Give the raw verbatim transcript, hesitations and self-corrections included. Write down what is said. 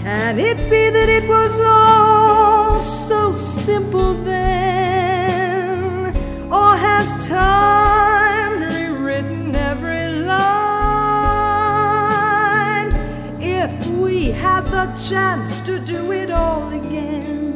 Can it be that it was all so simple then? Or has time rewritten every line? If we had the chance to do it all again,